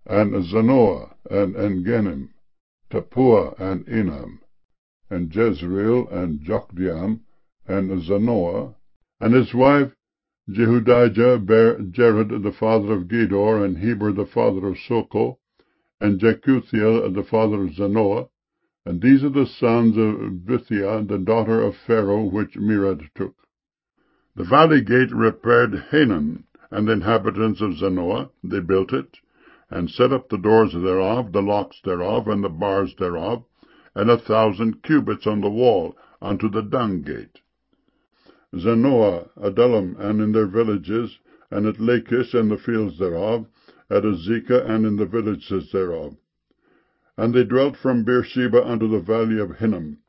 and Zanoah, and Engannim, Tappuah, and Enam, and Jezreel, and Jokdeam, and Zanoah, and his wife Jehudijah bare Jared the father of Gedor, and Heber the father of Soko, and Jekuthiel the father of Zanoah. And these are the sons of Bithiah, the daughter of Pharaoh, which Mered took. The valley gate repaired Hanan, and the inhabitants of Zanoah. They built it, and set up the doors thereof, the locks thereof, and the bars thereof, and 1,000 cubits on the wall, unto the dung gate. Zanoah, Adullam, and in their villages, and at Lachish and the fields thereof, at Azekah and in the villages thereof. And they dwelt from Beersheba unto the valley of Hinnom,